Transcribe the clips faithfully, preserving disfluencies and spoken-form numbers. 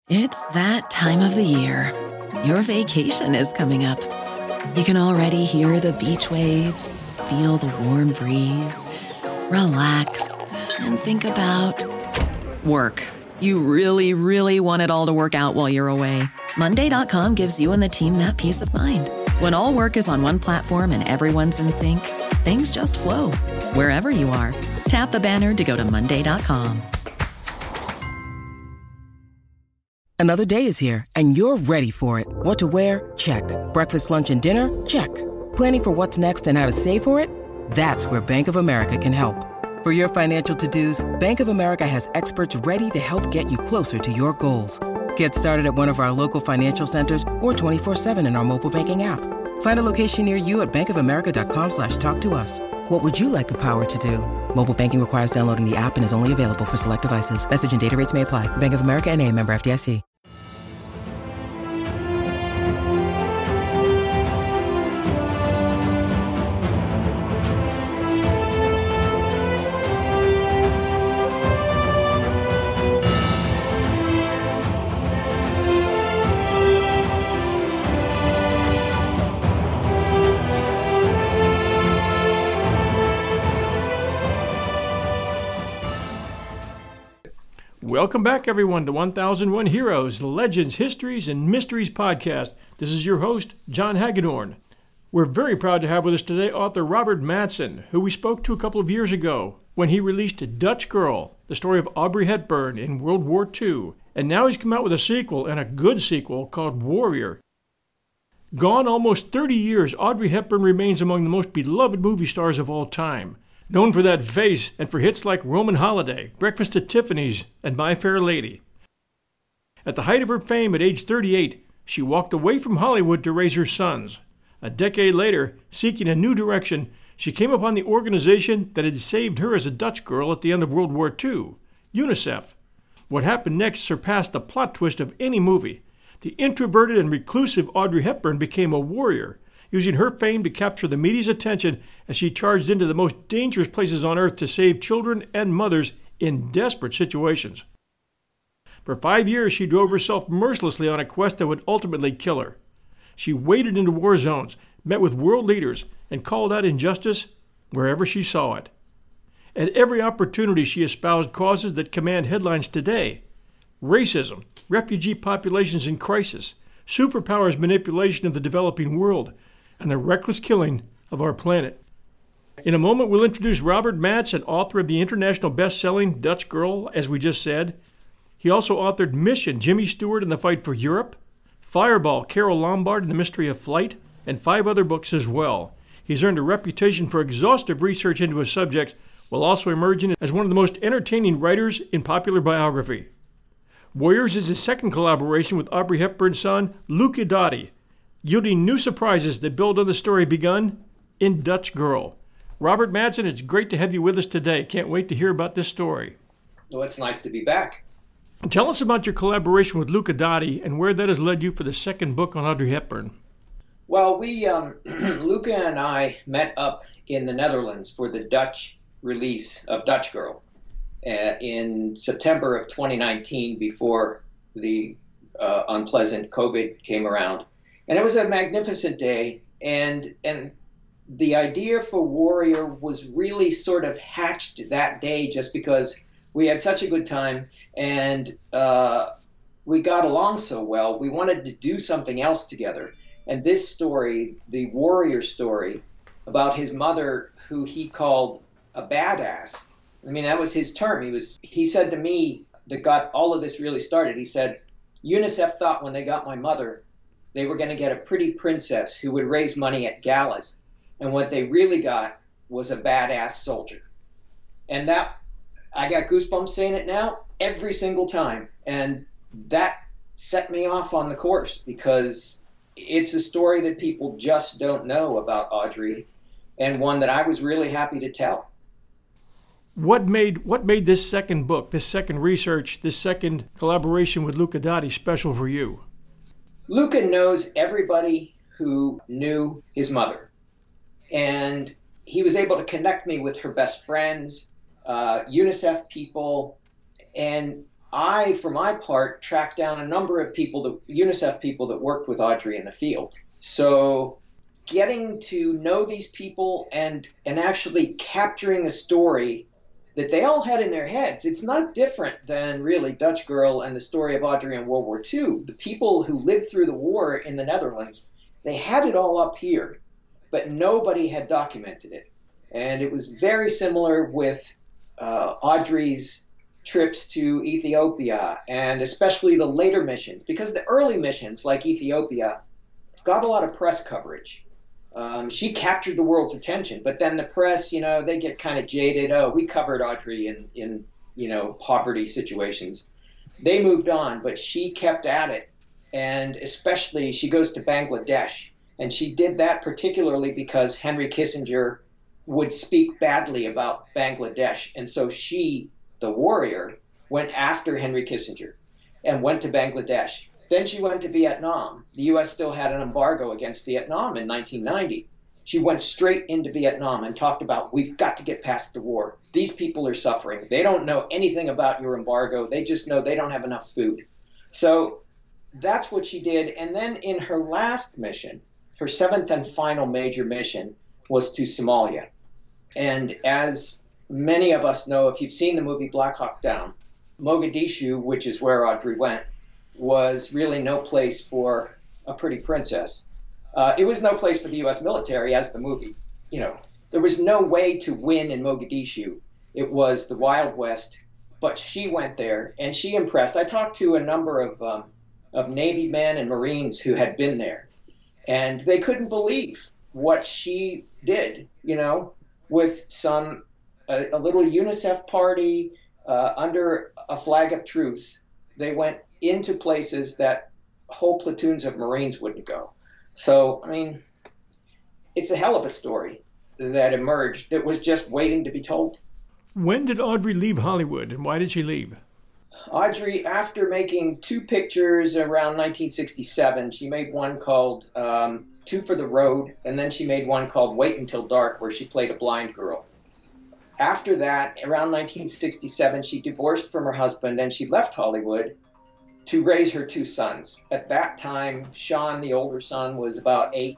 It's that time of the year. Your vacation is coming up. You can already hear the beach waves, feel the warm breeze, relax, and think about work. You really, really want it all to work out while you're away. Monday dot com gives you and the team that peace of mind. When all work is on one platform and everyone's in sync, things just flow. Wherever you are, tap the banner to go to Monday dot com. Another day is here, and you're ready for it. What to wear? Check. Breakfast, lunch, and dinner? Check. Planning for what's next and how to save for it? That's where Bank of America can help. For your financial to-dos, Bank of America has experts ready to help get you closer to your goals. Get started at one of our local financial centers or twenty-four seven in our mobile banking app. Find a location near you at bankofamerica.com slash talk to us. What would you like the power to do? Mobile banking requires downloading the app and is only available for select devices. Message and data rates may apply. Bank of America N A, member F D I C. Welcome back, everyone, to one thousand one Heroes, Legends, Histories, and Mysteries podcast. This is your host, John Hagedorn. We're very proud to have with us today author Robert Madsen, who we spoke to a couple of years ago when he released Dutch Girl, the story of Audrey Hepburn in World War Two. And now he's come out with a sequel, and a good sequel, called Warrior. Gone almost thirty years, Audrey Hepburn remains among the most beloved movie stars of all time. Known for that face and for hits like Roman Holiday, Breakfast at Tiffany's, and My Fair Lady. At the height of her fame at age thirty-eight, she walked away from Hollywood to raise her sons. A decade later, seeking a new direction, she came upon the organization that had saved her as a Dutch girl at the end of World War Two, UNICEF. What happened next surpassed the plot twist of any movie. The introverted and reclusive Audrey Hepburn became a warrior, using her fame to capture the media's attention as she charged into the most dangerous places on earth to save children and mothers in desperate situations. For five years, she drove herself mercilessly on a quest that would ultimately kill her. She waded into war zones, met with world leaders, and called out injustice wherever she saw it. At every opportunity, she espoused causes that command headlines today: racism, refugee populations in crisis, superpowers' manipulation of the developing world, and the reckless killing of our planet. In a moment, we'll introduce Robert Madsen, author of the international best-selling Dutch Girl, as we just said. He also authored Mission, Jimmy Stewart and the Fight for Europe, Fireball, Carol Lombard and the Mystery of Flight, and five other books as well. He's earned a reputation for exhaustive research into his subjects, while also emerging as one of the most entertaining writers in popular biography. Warriors is his second collaboration with Audrey Hepburn's son, Luca Dotti, yielding new surprises that build on the story begun in Dutch Girl. Robert Madsen, it's great to have you with us today. Can't wait to hear about this story. Well, it's nice to be back. Tell us about your collaboration with Luca Dotti and where that has led you for the second book on Audrey Hepburn. Well, we, um, Luca and I met up in the Netherlands for the Dutch release of Dutch Girl uh, in September of twenty nineteen, before the uh, unpleasant COVID came around. And it was a magnificent day, and and the idea for Warrior was really sort of hatched that day just because we had such a good time and uh, we got along so well. We wanted to do something else together. And this story, the Warrior story, about his mother, who he called a badass. I mean, that was his term. He was. He said to me, that got all of this really started, he said, UNICEF thought when they got my mother, they were going to get a pretty princess who would raise money at galas. And what they really got was a badass soldier. And that, I got goosebumps saying it now, every single time. And that set me off on the course, because it's a story that people just don't know about Audrey, and one that I was really happy to tell. What made what made this second book, this second research, this second collaboration with Luca Dotti special for you? Luca knows everybody who knew his mother. And he was able to connect me with her best friends, uh, UNICEF people, and I, for my part, tracked down a number of people, the UNICEF people that worked with Audrey in the field. So getting to know these people and and actually capturing a story that they all had in their heads. It's not different than really Dutch Girl and the story of Audrey in World War Two. The people who lived through the war in the Netherlands, they had it all up here, but nobody had documented it. And it was very similar with uh, Audrey's trips to Ethiopia, and especially the later missions, because the early missions, like Ethiopia, got a lot of press coverage. Um, she captured the world's attention, but then the press, you know, they get kind of jaded. Oh, we covered Audrey in, in, you know, poverty situations. They moved on, but she kept at it. And especially she goes to Bangladesh. And she did that particularly because Henry Kissinger would speak badly about Bangladesh. And so she, the warrior, went after Henry Kissinger and went to Bangladesh. Then she went to Vietnam. The U S still had an embargo against Vietnam in nineteen ninety. She went straight into Vietnam and talked about, we've got to get past the war. These people are suffering. They don't know anything about your embargo. They just know they don't have enough food. So that's what she did. And then in her last mission, her seventh and final major mission, was to Somalia. And as many of us know, if you've seen the movie Black Hawk Down, Mogadishu, which is where Audrey went, was really no place for a pretty princess. Uh, it was no place for the U S military, as the movie. You know, there was no way to win in Mogadishu. It was the Wild West, but she went there and she impressed. I talked to a number of um, of Navy men and Marines who had been there, and they couldn't believe what she did. You know, with some a, a little UNICEF party uh, under a flag of truce, they went into places that whole platoons of Marines wouldn't go. So, I mean, it's a hell of a story that emerged that was just waiting to be told. When did Audrey leave Hollywood, and why did she leave? Audrey, after making two pictures around nineteen sixty-seven, she made one called um, Two for the Road, and then she made one called Wait Until Dark, where she played a blind girl. After that, around nineteen sixty-seven, she divorced from her husband, and she left Hollywood to raise her two sons. At that time, Sean, the older son, was about eight,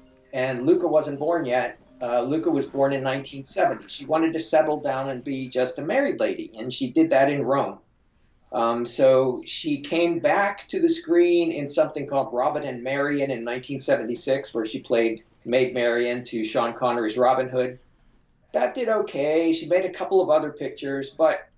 and Luca wasn't born yet. Uh, Luca was born in nineteen seventy. She wanted to settle down and be just a married lady, and she did that in Rome. Um, so she came back to the screen in something called Robin and Marian in nineteen seventy-six, where she played Maid Marian to Sean Connery's Robin Hood. That did okay. She made a couple of other pictures, but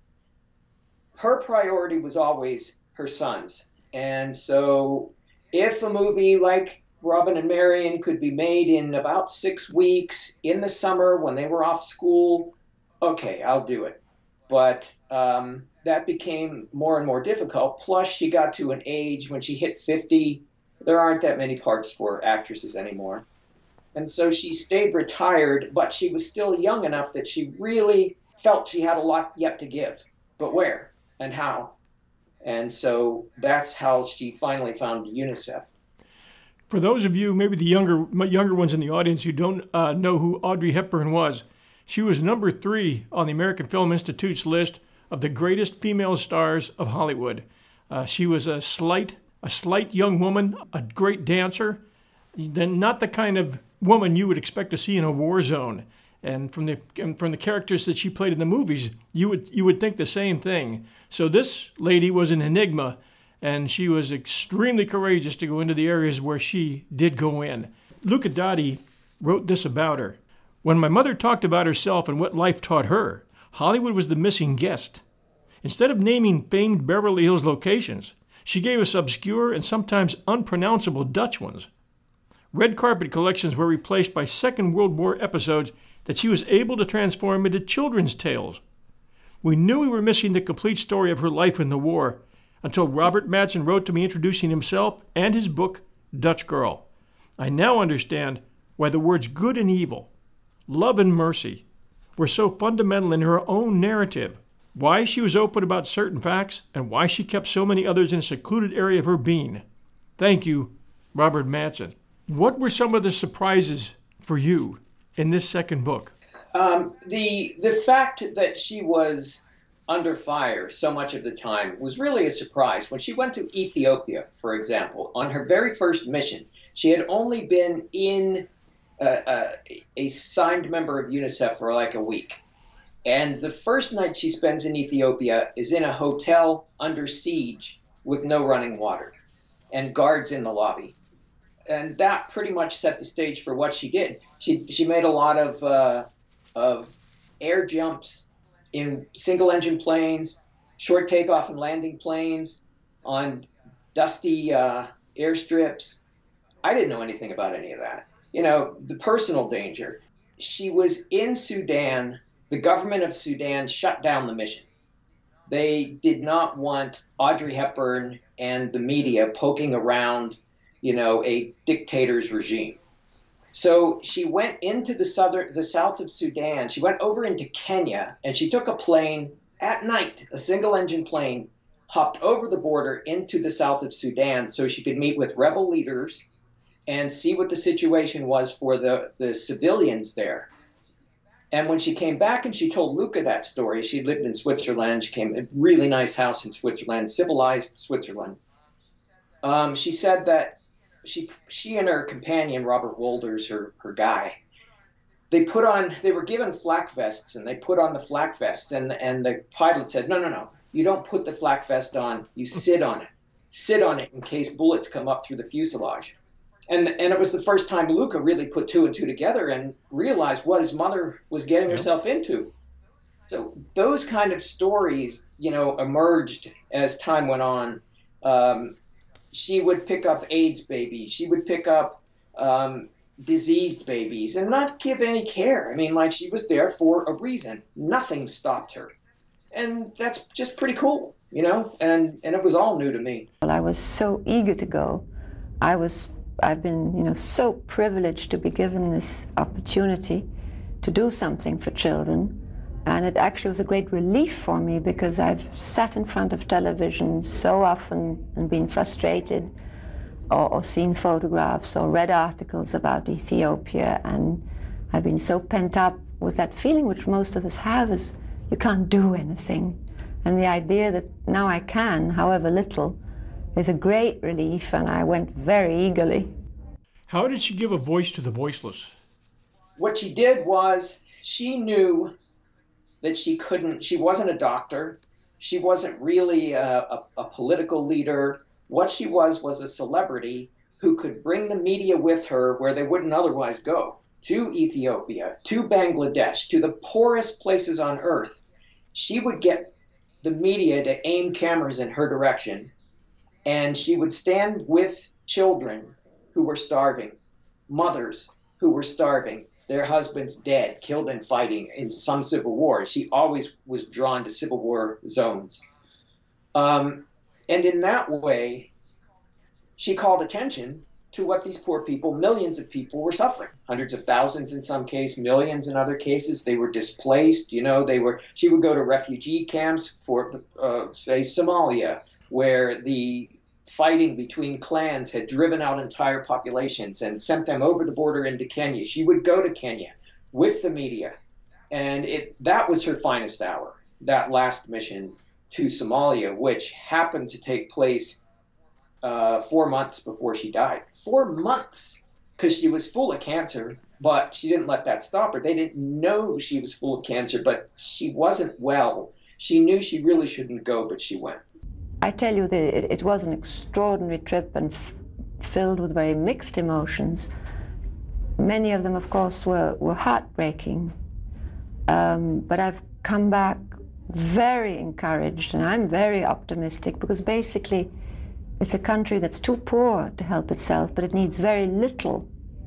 her priority was always her sons. And so if a movie like Robin and Marian could be made in about six weeks in the summer when they were off school, okay, I'll do it. But um, that became more and more difficult. Plus, she got to an age when she hit fifty, there aren't that many parts for actresses anymore. And so she stayed retired, but she was still young enough that she really felt she had a lot yet to give. But where and how? And so that's how she finally found UNICEF. For those of you, maybe the younger younger ones in the audience who don't uh, know who Audrey Hepburn was, she was number three on the American Film Institute's list of the greatest female stars of Hollywood. Uh, she was a slight, a slight young woman, a great dancer, then not the kind of woman you would expect to see in a war zone. And from the and from the characters that she played in the movies, you would you would think the same thing. So this lady was an enigma, and she was extremely courageous to go into the areas where she did go in. Luca Dotti wrote this about her. When my mother talked about herself and what life taught her, Hollywood was the missing guest. Instead of naming famed Beverly Hills locations, she gave us obscure and sometimes unpronounceable Dutch ones. Red carpet collections were replaced by Second World War episodes that she was able to transform into children's tales. We knew we were missing the complete story of her life in the war until Robert Mattson wrote to me introducing himself and his book, Dutch Girl. I now understand why the words good and evil, love and mercy, were so fundamental in her own narrative, why she was open about certain facts, and why she kept so many others in a secluded area of her being. Thank you, Robert Mattson. What were some of the surprises for you in this second book? Um, the the fact that she was under fire so much of the time was really a surprise. When she went to Ethiopia, for example, on her very first mission, she had only been in uh, uh, a signed member of UNICEF for like a week. And the first night she spends in Ethiopia is in a hotel under siege with no running water and guards in the lobby. And that pretty much set the stage for what she did. She she made a lot of uh, of air jumps in single-engine planes, short takeoff and landing planes, on dusty uh, airstrips. I didn't know anything about any of that. You know, the personal danger. She was in Sudan. The government of Sudan shut down the mission. They did not want Audrey Hepburn and the media poking around, you know, a dictator's regime. So she went into the southern, the south of Sudan. She went over into Kenya, and she took a plane at night, a single-engine plane, hopped over the border into the south of Sudan so she could meet with rebel leaders and see what the situation was for the, the civilians there. And when she came back and she told Luca that story, she lived in Switzerland. She came in a really nice house in Switzerland, civilized Switzerland. Um, she said that she she and her companion, Robert Wolders, her, her guy, they put on, they were given flak vests, and they put on the flak vests, and, and the pilot said, no, no, no, you don't put the flak vest on, you sit on it. Sit on it in case bullets come up through the fuselage. And and it was the first time Luca really put two and two together and realized what his mother was getting herself into. So those kind of stories, you know, emerged as time went on. Um, she would pick up AIDS babies. She would pick up um, diseased babies and not give any care. I mean, like, she was there for a reason. Nothing stopped her. And that's just pretty cool, you know, and, and it was all new to me. Well, I was so eager to go. I was I've been, you know, so privileged to be given this opportunity to do something for children. And it actually was a great relief for me, because I've sat in front of television so often and been frustrated, or, or seen photographs or read articles about Ethiopia. And I've been so pent up with that feeling, which most of us have, is you can't do anything. And the idea that now I can, however little, is a great relief, and I went very eagerly. How did she give a voice to the voiceless? What she did was, she knew that she couldn't, she wasn't a doctor, she wasn't really a, a, a political leader. What she was was a celebrity who could bring the media with her where they wouldn't otherwise go, to Ethiopia, to Bangladesh, to the poorest places on earth. She would get the media to aim cameras in her direction, and she would stand with children who were starving, mothers who were starving, their husbands dead, killed in fighting in some civil war. She always was drawn to civil war zones. Um, and in that way, she called attention to what these poor people, millions of people, were suffering. Hundreds of thousands in some cases, millions in other cases. They were displaced, you know, they were, she would go to refugee camps for, uh, say, Somalia, where the fighting between clans had driven out entire populations and sent them over the border into Kenya. She would go to Kenya with the media. And it that was her finest hour, that last mission to Somalia, which happened to take place uh, four months before she died. Four months, because she was full of cancer, but she didn't let that stop her. They didn't know she was full of cancer, but she wasn't well. She knew she really shouldn't go, but she went. I tell you, that it, it was an extraordinary trip, and f- filled with very mixed emotions. Many of them, of course, were, were heartbreaking. Um, but I've come back very encouraged, and I'm very optimistic, because basically it's a country that's too poor to help itself, but it needs very little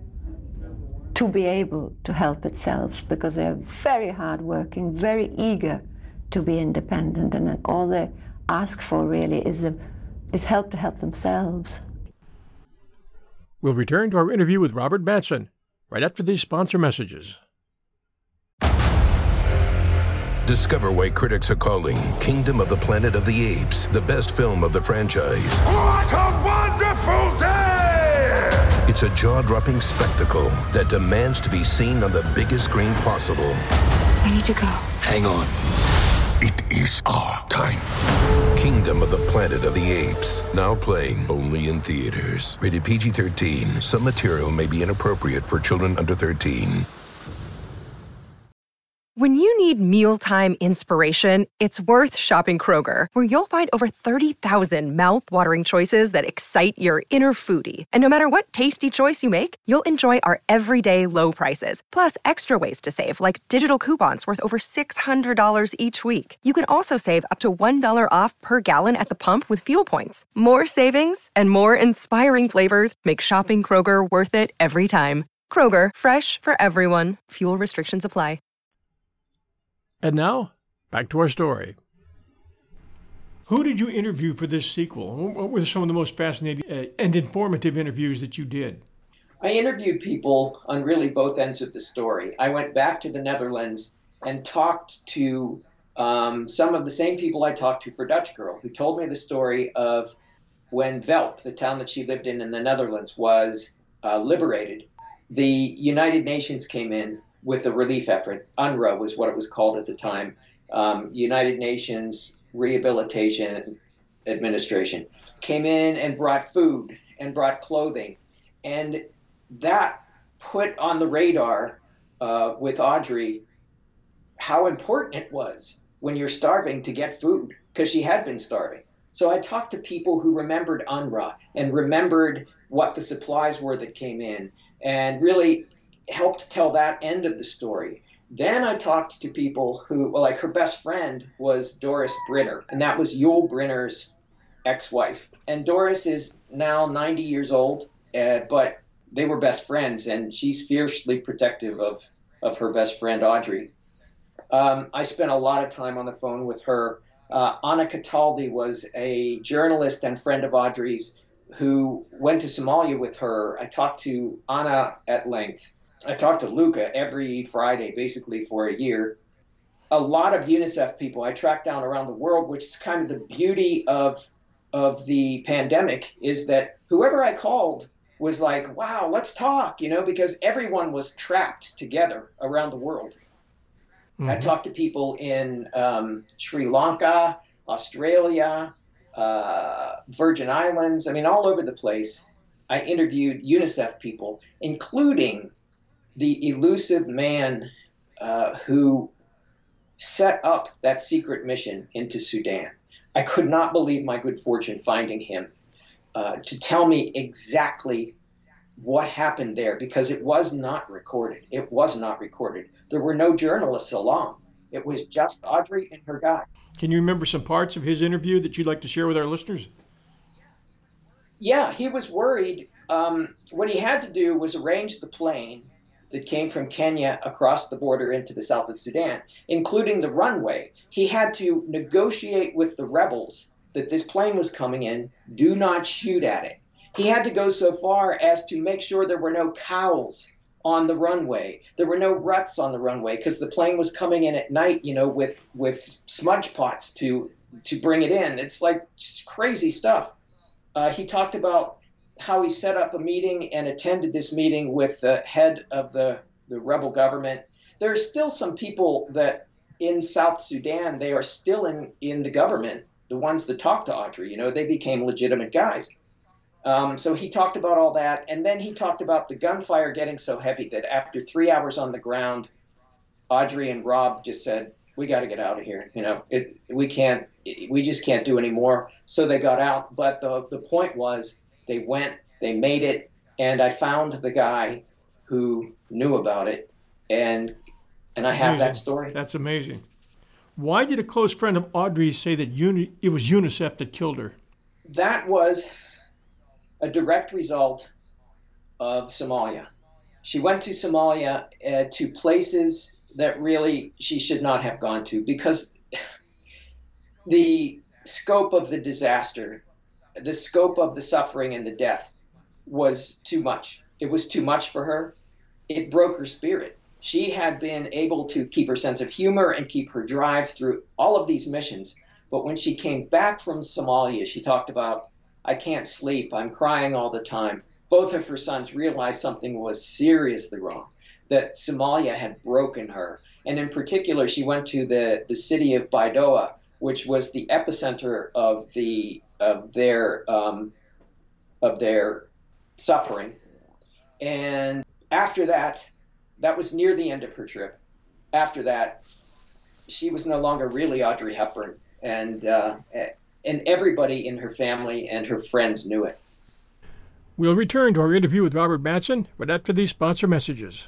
to be able to help itself, because they're very hardworking, very eager to be independent, and that all they ask for really is the is help to help themselves. We'll return to our interview with Robert Mattson right after these sponsor messages. Discover why critics are calling Kingdom of the Planet of the Apes the best film of the franchise. What a wonderful day! It's a jaw-dropping spectacle that demands to be seen on the biggest screen possible. I need to go. Hang on. It is our time. Kingdom of the Planet of the Apes. Now playing only in theaters. Rated P G thirteen. Some material may be inappropriate for children under thirteen. When you need mealtime inspiration, it's worth shopping Kroger, where you'll find over thirty thousand mouth-watering choices that excite your inner foodie. And no matter what tasty choice you make, you'll enjoy our everyday low prices, plus extra ways to save, like digital coupons worth over six hundred dollars each week. You can also save up to one dollar off per gallon at the pump with fuel points. More savings and more inspiring flavors make shopping Kroger worth it every time. Kroger, fresh for everyone. Fuel restrictions apply. And now, back to our story. Who did you interview for this sequel? What were some of the most fascinating uh, and informative interviews that you did? I interviewed people on really both ends of the story. I went back to the Netherlands and talked to um, some of the same people I talked to for Dutch Girl, who told me the story of when Velp, the town that she lived in in the Netherlands, was uh, liberated. The United Nations came in with a relief effort. UNRWA was what it was called at the time. Um, United Nations Rehabilitation Administration came in and brought food and brought clothing. And that put on the radar uh, with Audrey how important it was when you're starving to get food, because she had been starving. So I talked to people who remembered UNRWA and remembered what the supplies were that came in, and really helped tell that end of the story. Then I talked to people who, well, like her best friend was Doris Brinner, and that was Yul Brynner's ex-wife. And Doris is now ninety years old, uh, but they were best friends, and she's fiercely protective of, of her best friend, Audrey. Um, I spent a lot of time on the phone with her. Uh, Anna Cataldi was a journalist and friend of Audrey's who went to Somalia with her. I talked to Anna at length. I talked to Luca every Friday, basically for a year. A lot of UNICEF people I tracked down around the world, which is kind of the beauty of of the pandemic, is that whoever I called was like, wow, let's talk, you know, because everyone was trapped together around the world. Mm-hmm. I talked to people in um, Sri Lanka, Australia, uh, Virgin Islands, I mean, all over the place. I interviewed UNICEF people, including the elusive man uh, who set up that secret mission into Sudan. I could not believe my good fortune finding him uh, to tell me exactly what happened there, because it was not recorded. It was not recorded. There were no journalists along. It was just Audrey and her guy. Can you remember some parts of his interview that you'd like to share with our listeners? Yeah, he was worried. Um, what he had to do was arrange the plane that came from Kenya across the border into the south of Sudan, including the runway. He had to negotiate with the rebels that this plane was coming in, do not shoot at it. He had to go so far as to make sure there were no cows on the runway. There were no ruts on the runway, because the plane was coming in at night, you know, with, with smudge pots to, to bring it in. It's like just crazy stuff. Uh, he talked about how he set up a meeting and attended this meeting with the head of the, the rebel government. There are still some people that in South Sudan, they are still in, in the government, the ones that talk to Audrey, you know, they became legitimate guys. Um, so he talked about all that. And then he talked about the gunfire getting so heavy that after three hours on the ground, Audrey and Rob just said, we got to get out of here. You know, it, we can't, we just can't do any more. So they got out. But the, the point was, they went, they made it, and I found the guy who knew about it, and and I have that story. That's amazing. Why did a close friend of Audrey's say that uni- it was UNICEF that killed her? That was a direct result of Somalia. She went to Somalia uh, to places that really she should not have gone to, because the scope of the disaster, the scope of the suffering and the death was too much. It was too much for her. It broke her spirit. She had been able to keep her sense of humor and keep her drive through all of these missions. But when she came back from Somalia, she talked about, I can't sleep. I'm crying all the time. Both of her sons realized something was seriously wrong. that Somalia had broken her. And in particular, she went to the, the city of Baidoa, which was the epicenter of the of their um, of their suffering. And after that, that was near the end of her trip. After that, she was no longer really Audrey Hepburn, and uh, and everybody in her family and her friends knew it. We'll return to our interview with Robert Mattson, but after these sponsor messages.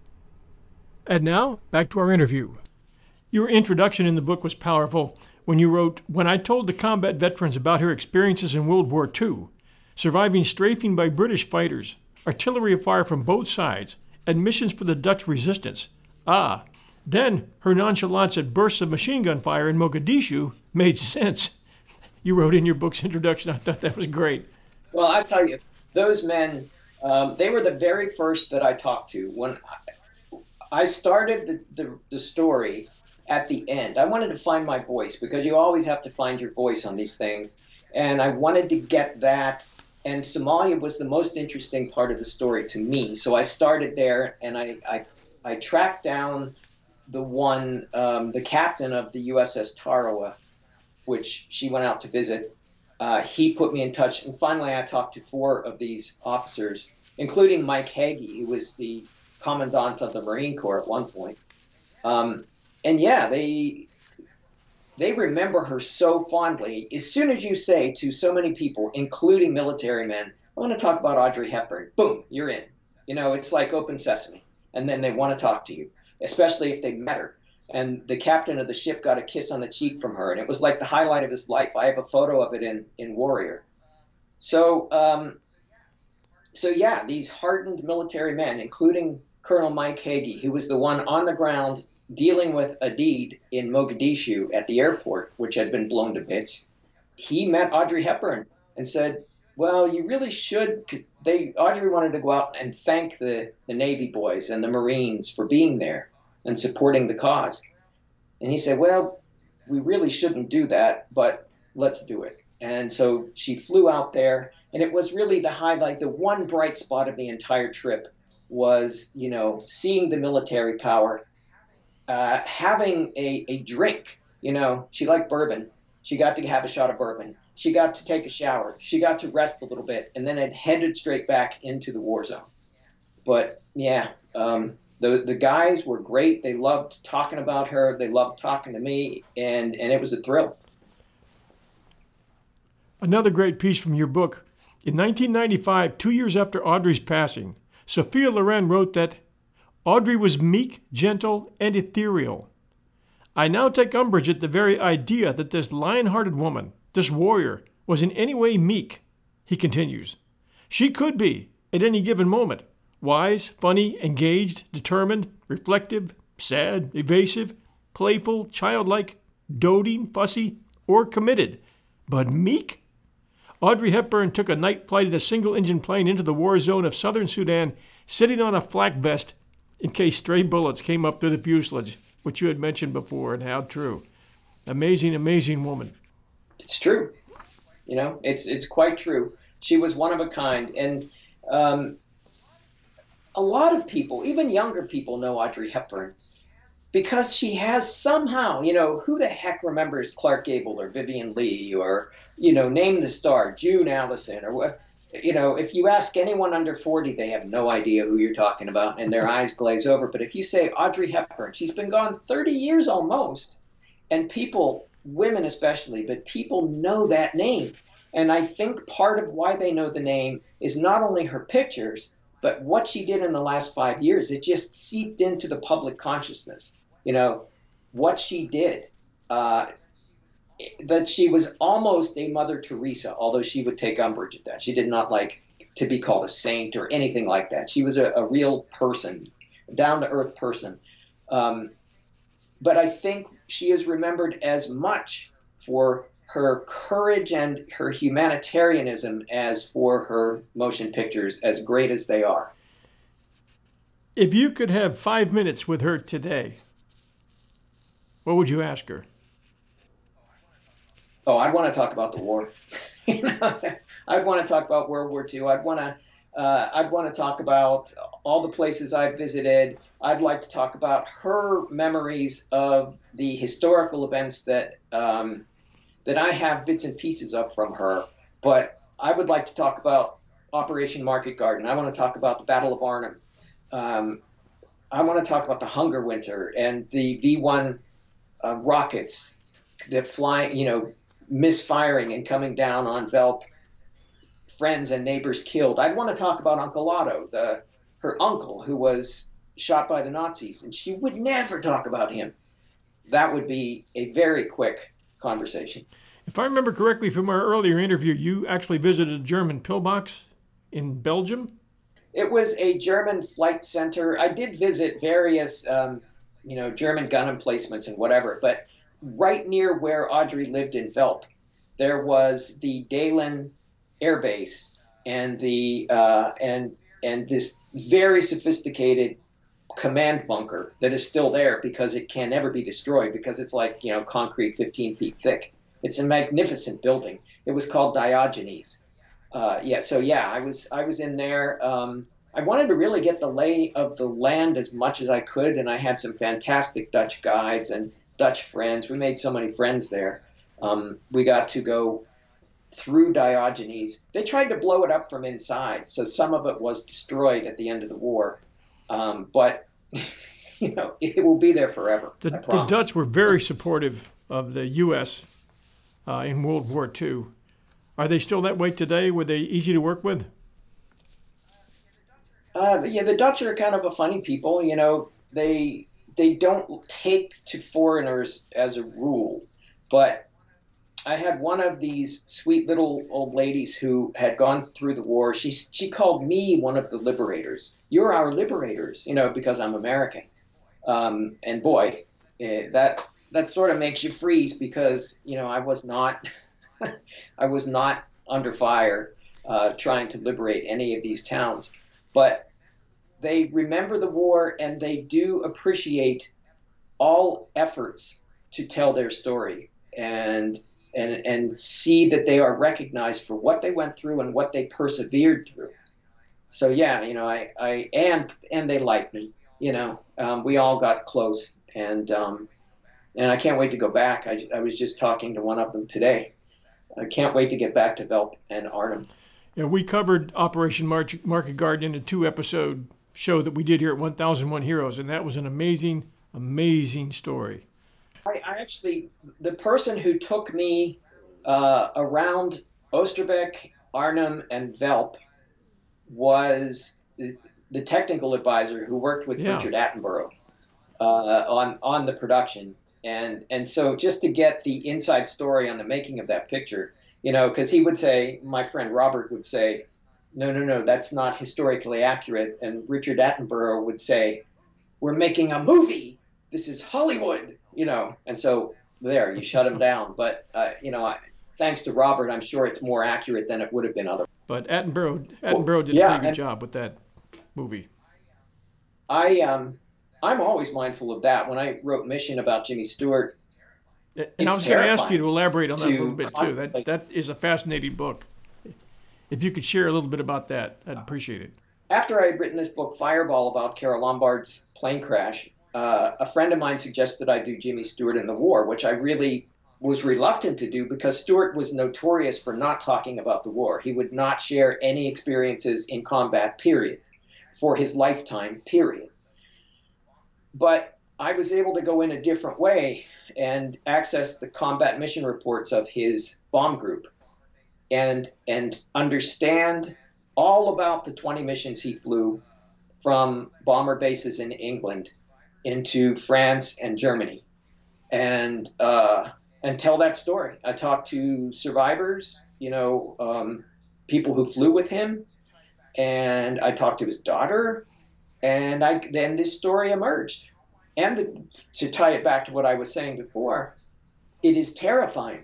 And now, back to our interview. Your introduction in the book was powerful when you wrote, "When I told the combat veterans about her experiences in World War Two, surviving strafing by British fighters, artillery fire from both sides, and missions for the Dutch resistance, ah, then her nonchalance at bursts of machine gun fire in Mogadishu made sense." You wrote in your book's introduction. I thought that was great. Well, I tell you, those men, um, they were the very first that I talked to. When I started the, the, the story at the end, I wanted to find my voice, because you always have to find your voice on these things. And I wanted to get that. And Somalia was the most interesting part of the story to me. So I started there, and I, I, I tracked down the one, um, the captain of the U S S Tarawa, which she went out to visit. Uh, he put me in touch. And finally, I talked to four of these officers, including Mike Hagee, who was the commandant of the Marine Corps at one point. Um, and yeah, they they remember her so fondly. As soon as you say to so many people, including military men, "I want to talk about Audrey Hepburn," boom, you're in. You know, it's like open sesame. And then they want to talk to you, especially if they met her. And the captain of the ship got a kiss on the cheek from her, and it was like the highlight of his life. I have a photo of it in, in Warrior. So, um, so yeah, these hardened military men, including Colonel Mike Hagee, who was the one on the ground dealing with Aidid in Mogadishu at the airport, which had been blown to bits, he met Audrey Hepburn and said, "Well, you really should." They Audrey wanted to go out and thank the, the Navy boys and the Marines for being there and supporting the cause. And he said, "Well, we really shouldn't do that, but let's do it." And so she flew out there, and it was really the highlight. The one bright spot of the entire trip was, you know, seeing the military power, uh, having a, a drink. You know, she liked bourbon. She got to have a shot of bourbon. She got to take a shower. She got to rest a little bit, and then it headed straight back into the war zone. But yeah, um, The the guys were great. They loved talking about her. They loved talking to me, and, and it was a thrill. Another great piece from your book. In nineteen ninety-five, two years after Audrey's passing, Sophia Loren wrote that Audrey was meek, gentle, and ethereal. I now take umbrage at the very idea that this lion-hearted woman, this warrior, was in any way meek. He continues, "She could be, at any given moment, wise, funny, engaged, determined, reflective, sad, evasive, playful, childlike, doting, fussy, or committed. But meek? Audrey Hepburn took a night flight in a single-engine plane into the war zone of southern Sudan, sitting on a flak vest in case stray bullets came up through the fuselage, which you had mentioned before, and how true. Amazing, amazing woman." It's true. You know, it's it's quite true. She was one of a kind. And um, a lot of people, even younger people, know Audrey Hepburn because she has somehow, you know, who the heck remembers Clark Gable or Vivian Leigh or, you know, name the star, June Allison or what. You know, if you ask anyone under forty, they have no idea who you're talking about, and their eyes glaze over. But if you say Audrey Hepburn, she's been gone thirty years almost, and people, women especially, but people know that name. And I think part of why they know the name is not only her pictures, but what she did in the last five years. It just seeped into the public consciousness. You know, what she did. Uh, that she was almost a Mother Teresa, although she would take umbrage at that. She did not like to be called a saint or anything like that. She was a, a real person, down-to-earth person. Um, but I think she is remembered as much for her courage and her humanitarianism as for her motion pictures, as great as they are. If you could have five minutes with her today, what would you ask her? Oh, I'd want to talk about the war. you know, I'd want to talk about World War Two. I'd want to Uh, I'd want to talk about all the places I've visited. I'd like to talk about her memories of the historical events that um, that I have bits and pieces of from her. But I would like to talk about Operation Market Garden. I want to talk about the Battle of Arnhem. Um, I want to talk about the Hunger Winter and the V one uh, rockets that fly, you know, misfiring and coming down on Velp. Friends and neighbors killed. I'd want to talk about Uncle Otto, the her uncle who was shot by the Nazis, and she would never talk about him. That would be a very quick conversation. If I remember correctly from our earlier interview, you actually visited a German pillbox in Belgium? It was a German flight center. I did visit various, um, you know, German gun emplacements and whatever, but right near where Audrey lived in Velp, there was the Dalen Air Base and the uh, and and this very sophisticated command bunker that is still there because it can never be destroyed because it's like, you know, concrete fifteen feet thick. It's a magnificent building. It was called Diogenes. Uh, yeah, so yeah, I was I was in there. Um, I wanted to really get the lay of the land as much as I could, and I had some fantastic Dutch guides and Dutch friends. We made so many friends there. Um, we got to go through Diogenes. They tried to blow it up from inside, so some of it was destroyed at the end of the war. Um, but, you know, it will be there forever. The, the Dutch were very supportive of the U S uh, in World War Two. Are they still that way today? Were they easy to work with? Uh, yeah, the Dutch are kind of a funny people. You know, they they don't take to foreigners as a rule, but I had one of these sweet little old ladies who had gone through the war. She she called me one of the liberators. You're our liberators, you know, because I'm American. Um, and boy, eh, that that sort of makes you freeze because, you know, I was not I was not under fire uh, trying to liberate any of these towns. But they remember the war and they do appreciate all efforts to tell their story and and and see that they are recognized for what they went through and what they persevered through. So yeah, you know, I, I and and they liked me. You know, um, we all got close, and um, and I can't wait to go back. I, I was just talking to one of them today. I can't wait to get back to Velp and Arnhem. Yeah, we covered Operation March, Market Garden in a two-episode show that we did here at one thousand one Heroes, and that was an amazing, amazing story. I, I actually, the person who took me uh, around Oosterbeek, Arnhem, and Velp was the, the technical advisor who worked with yeah. Richard Attenborough uh, on on the production. And and so just to get the inside story on the making of that picture, you know, because he would say, my friend Robert would say, no, no, no, that's not historically accurate. And Richard Attenborough would say, we're making a movie. This is Hollywood, you know. And so there, you shut him down. But, uh, you know, I, thanks to Robert, I'm sure it's more accurate than it would have been otherwise. But Attenborough, Attenborough well, did yeah, a pretty good and, job with that movie. I, um, I'm always mindful of that. When I wrote Mission about Jimmy Stewart, and I was going to ask you to elaborate on that a little bit too. That that is a fascinating book. If you could share a little bit about that, I'd appreciate it. After I had written this book, Fireball, about Carole Lombard's plane crash, uh, a friend of mine suggested I do Jimmy Stewart in the war, which I really was reluctant to do because Stewart was notorious for not talking about the war. He would not share any experiences in combat, period, for his lifetime, period. But I was able to go in a different way and access the combat mission reports of his bomb group and and understand all about the twenty missions he flew from bomber bases in England into France and Germany, and uh, and tell that story. I talked to survivors, you know, um, people who flew with him, and I talked to his daughter, and I then this story emerged. And the, to tie it back to what I was saying before, it is terrifying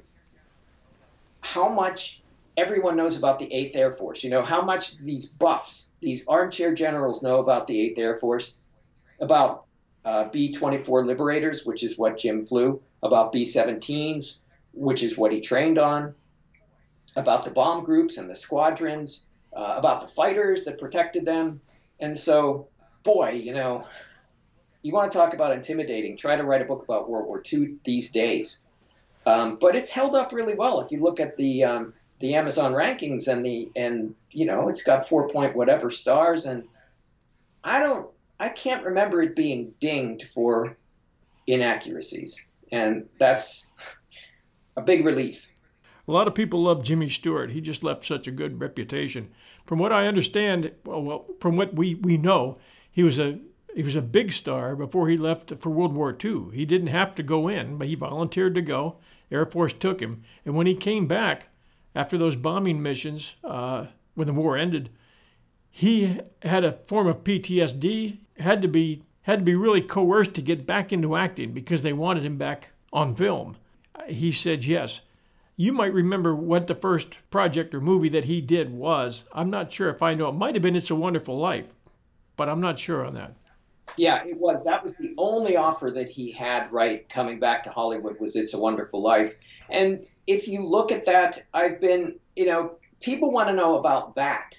how much everyone knows about the eighth Air Force. You know, how much these buffs, these armchair generals know about the eighth Air Force, about uh, B twenty-four Liberators, which is what Jim flew, about B seventeens, which is what he trained on, about the bomb groups and the squadrons, uh, about the fighters that protected them. And so, boy, you know, you want to talk about intimidating, try to write a book about World War Two these days. Um, but it's held up really well. If you look at the um, the Amazon rankings and the and you know it's got four point whatever stars, and I don't I can't remember it being dinged for inaccuracies, and that's a big relief. A lot of people love Jimmy Stewart. He just left such a good reputation. From what I understand, well, well from what we, we know, he was a he was a big star before he left for World War Two. He didn't have to go in, but he volunteered to go. Air Force took him, and when he came back after those bombing missions, uh, when the war ended, he had a form of P T S D. had to be had to be really coerced to get back into acting because they wanted him back on film. He said yes. You might remember what the first project or movie that he did was. I'm not sure if I know. It might have been It's a Wonderful Life, but I'm not sure on that. Yeah, it was. That was the only offer that he had, right, coming back to Hollywood was It's a Wonderful Life. And if you look at that, I've been, you know, people want to know about that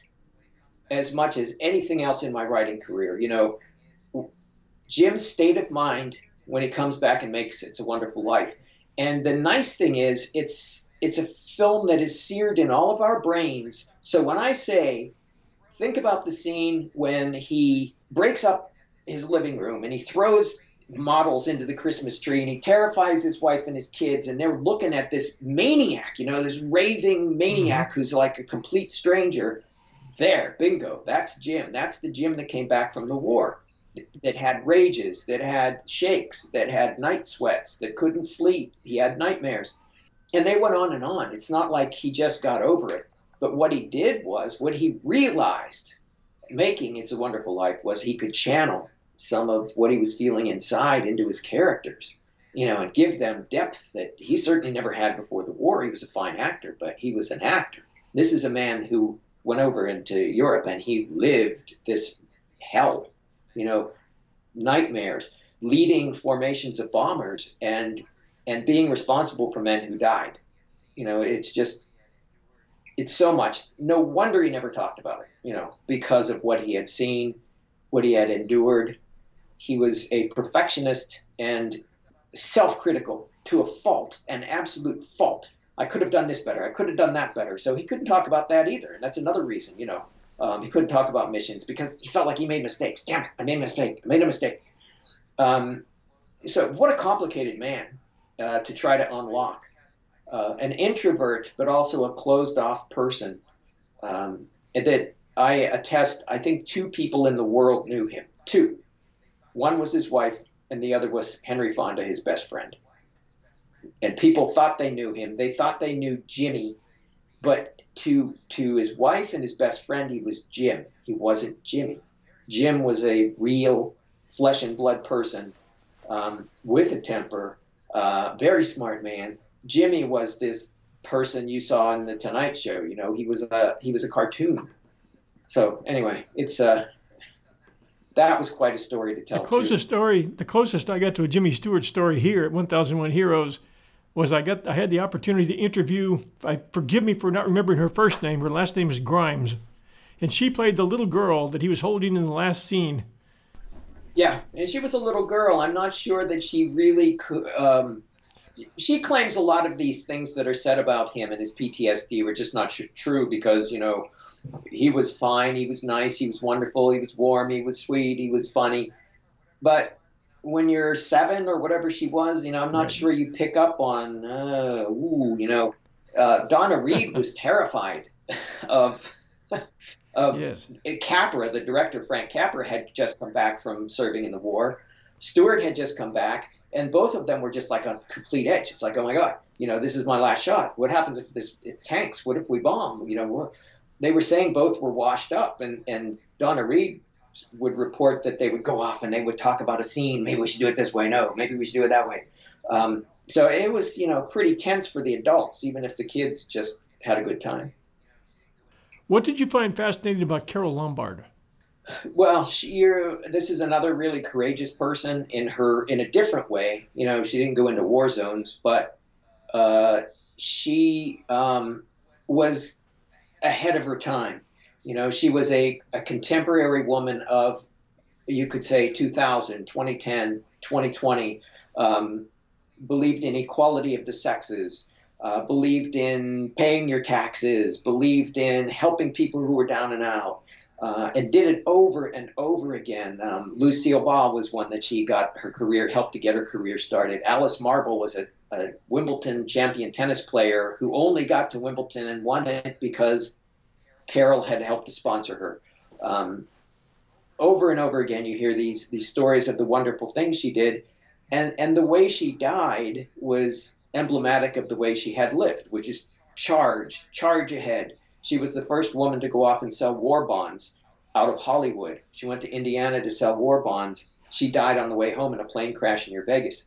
as much as anything else in my writing career. You know, Jim's state of mind when he comes back and makes It's a Wonderful Life. And the nice thing is it's it's a film that is seared in all of our brains. So when I say, think about the scene when he breaks up his living room and he throws models into the Christmas tree and he terrifies his wife and his kids, and they're looking at this maniac, you know, this raving maniac mm-hmm. who's like a complete stranger. There, bingo, that's Jim. That's the Jim that came back from the war, that had rages, that had shakes, that had night sweats, that couldn't sleep. He had nightmares. And they went on and on. It's not like he just got over it. But what he did was, what he realized making It's a Wonderful Life was he could channel some of what he was feeling inside into his characters, you know, and give them depth that he certainly never had before the war. He was a fine actor, but he was an actor. This is a man who went over into Europe and he lived this hell, you know, nightmares, leading formations of bombers and and being responsible for men who died. You know, it's just, it's so much. No wonder he never talked about it, you know, because of what he had seen, what he had endured. He was a perfectionist and self-critical to a fault, an absolute fault. I could have done this better. I could have done that better. So he couldn't talk about that either. And that's another reason, you know, um, he couldn't talk about missions because he felt like he made mistakes. Damn it, I made a mistake. I made a mistake. Um, so what a complicated man uh, to try to unlock. Uh, an introvert, but also a closed-off person. Um, that I attest, I think two people in the world knew him. Two. One was his wife, and the other was Henry Fonda, his best friend. And people thought they knew him. They thought they knew Jimmy, but to to his wife and his best friend, he was Jim. He wasn't Jimmy. Jim was a real flesh and blood person um, with a temper, uh, very smart man. Jimmy was this person you saw on the Tonight Show. You know, he was a he was a cartoon. So anyway, it's uh, that was quite a story to tell. The closest too. story, the closest I got to a Jimmy Stewart story here at one thousand one Heroes was I got I had the opportunity to interview. I forgive me for not remembering her first name. Her last name is Grimes, and she played the little girl that he was holding in the last scene. Yeah, and she was a little girl. I'm not sure that she really could. Um, she claims a lot of these things that are said about him and his P T S D were just not true because, you know, he was fine, he was nice, he was wonderful, he was warm, he was sweet, he was funny. But when you're seven or whatever she was, you know, I'm not right. sure you pick up on, uh, ooh, you know, uh, Donna Reed was terrified of, of yes. Capra, the director, Frank Capra, had just come back from serving in the war. Stewart had just come back, and both of them were just like on complete edge. It's like, oh my God, you know, this is my last shot. What happens if this it tanks? What if we bomb? You know, we're, they were saying both were washed up, and, and Donna Reed would report that they would go off and they would talk about a scene. Maybe we should do it this way. No, maybe we should do it that way. Um, so it was, you know, pretty tense for the adults, even if the kids just had a good time. What did you find fascinating about Carole Lombard? Well, she, you're, this is another really courageous person in her, in a different way. You know, she didn't go into war zones, but uh, she um, was ahead of her time. You know, she was a, a contemporary woman of, you could say, two thousand, twenty ten, twenty twenty, um, believed in equality of the sexes, uh, believed in paying your taxes, believed in helping people who were down and out, uh, and did it over and over again. Um, Lucille Ball was one that she got her career, helped to get her career started. Alice Marble was a, a Wimbledon champion tennis player who only got to Wimbledon and won it because Carol had helped to sponsor her. Um, over and over again, you hear these these stories of the wonderful things she did, and and the way she died was emblematic of the way she had lived, which is charge, charge ahead. She was the first woman to go off and sell war bonds out of Hollywood. She went to Indiana to sell war bonds. She died on the way home in a plane crash near Vegas.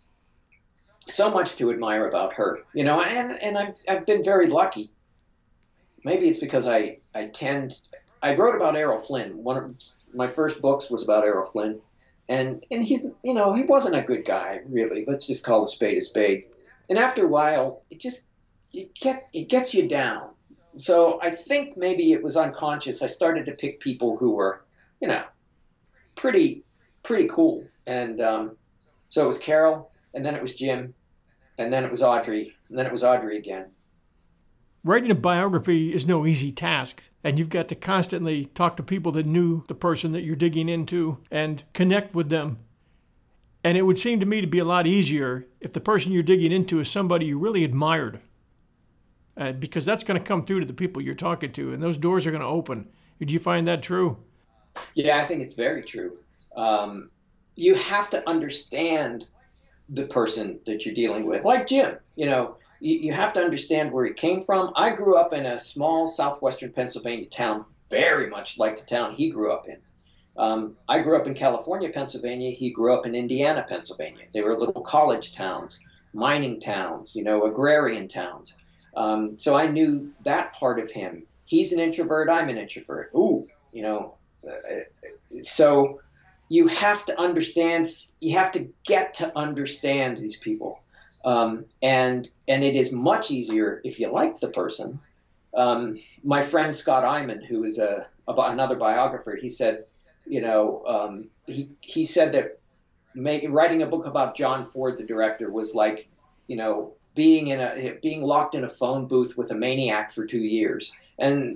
So much to admire about her, you know, and and I've I've been very lucky. Maybe it's because I, I tend, I wrote about Errol Flynn. One of my first books was about Errol Flynn. And and he's, you know, he wasn't a good guy, really. Let's just call a spade a spade. And after a while, it just, it, get, it gets you down. So I think maybe it was unconscious. I started to pick people who were, you know, pretty, pretty cool. And um, so it was Carol, and then it was Jim, and then it was Audrey, and then it was Audrey again. Writing a biography is no easy task, and you've got to constantly talk to people that knew the person that you're digging into and connect with them. And it would seem to me to be a lot easier if the person you're digging into is somebody you really admired, uh, because that's going to come through to the people you're talking to, and those doors are going to open. Did you find that true? Yeah, I think it's very true. Um, you have to understand the person that you're dealing with, like Jim, you know. You have to understand where he came from. I grew up in a small southwestern Pennsylvania town, very much like the town he grew up in. Um, I grew up in California, Pennsylvania. He grew up in Indiana, Pennsylvania. They were little college towns, mining towns, you know, agrarian towns. Um, so I knew that part of him. He's an introvert. I'm an introvert. Ooh, you know. Uh, so you have to understand. You have to get to understand these people. Um, and and it is much easier if you like the person. Um, my friend Scott Eyman, who is a, a another biographer, he said, you know, um, he he said that make, writing a book about John Ford, the director, was like, you know, being in a being locked in a phone booth with a maniac for two years. And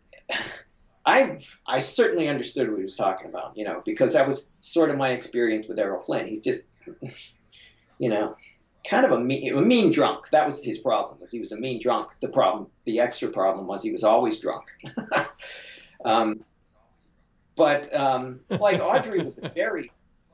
I I certainly understood what he was talking about, you know, because that was sort of my experience with Errol Flynn. He's just, you know, kind of a mean, a mean drunk. That was his problem, was he was a mean drunk. The problem, the extra problem was he was always drunk. um, but um, like Audrey was very...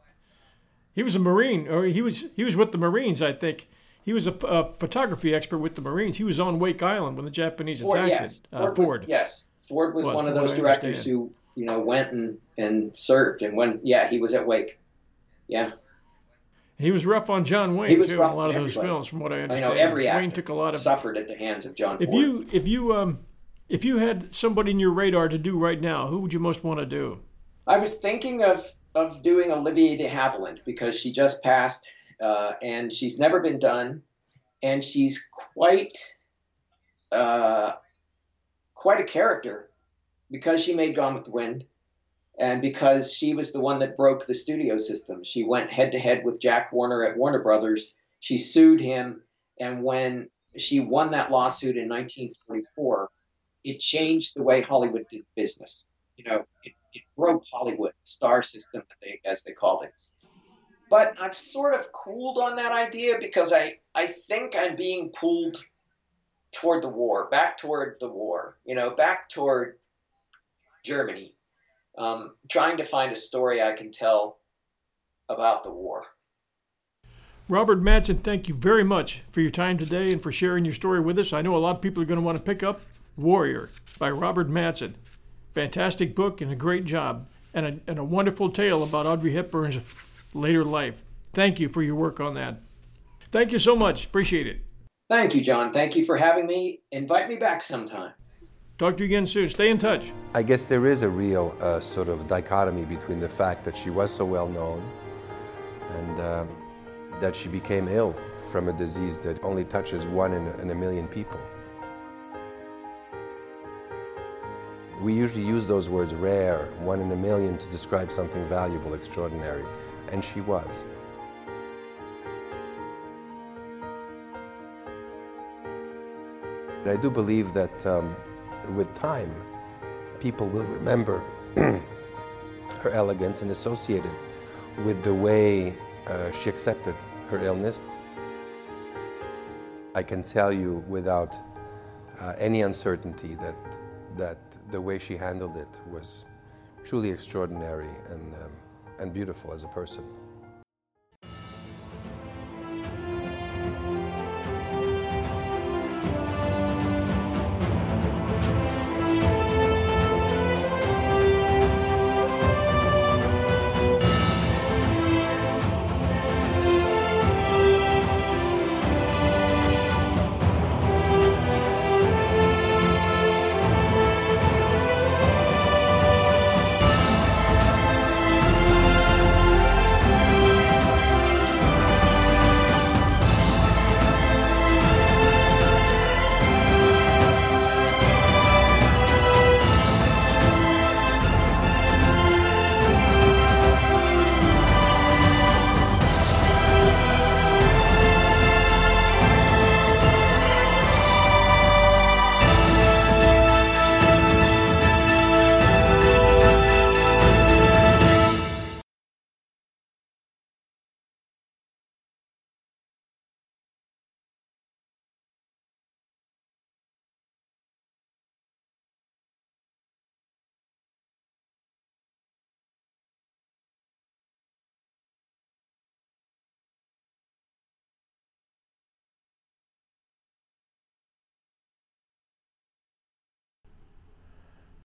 He was a Marine, or he was he was with the Marines, I think. He was a, a photography expert with the Marines. He was on Wake Island when the Japanese Ford, attacked yes. it. Uh, Ford. Ford. Was, yes. Ford was, was one of those directors understand. who, you know, went and, and served. And when, yeah, he was at Wake. Yeah. He was rough on John Wayne, He was too, in rough a lot of on those everybody. films, from what I I understand. know every Wayne actor took a lot of... suffered at the hands of John If Ford. you, if you, um, if you had somebody in your radar to do right now, who would you most want to do? I was thinking of, of doing Olivier de Havilland because she just passed, uh, and she's never been done, and she's quite, uh, quite a character because she made Gone with the Wind, and because she was the one that broke the studio system. She went head to head with Jack Warner at Warner Brothers. She sued him, and when she won that lawsuit in nineteen forty-four, it changed the way Hollywood did business. You know, it, it broke Hollywood, star system, as they called it. But I've sort of cooled on that idea because I, I think I'm being pulled toward the war, back toward the war, you know, back toward Germany, um, trying to find a story I can tell about the war. Robert Madsen, thank you very much for your time today and for sharing your story with us. I know a lot of people are going to want to pick up Warrior by Robert Madsen. Fantastic book and a great job, and a, and a wonderful tale about Audrey Hepburn's later life. Thank you for your work on that. Thank you so much. Appreciate it. Thank you, John. Thank you for having me. Invite me back sometime. Talk to you again soon. Stay in touch. I guess there is a real uh, sort of dichotomy between the fact that she was so well known and um, that she became ill from a disease that only touches one in a, in a million people. We usually use those words, rare, one in a million, to describe something valuable, extraordinary, and she was. I do believe that um, with time, people will remember her elegance and associate it with the way uh, she accepted her illness. I can tell you without uh, any uncertainty that, that the way she handled it was truly extraordinary and, um, and beautiful as a person.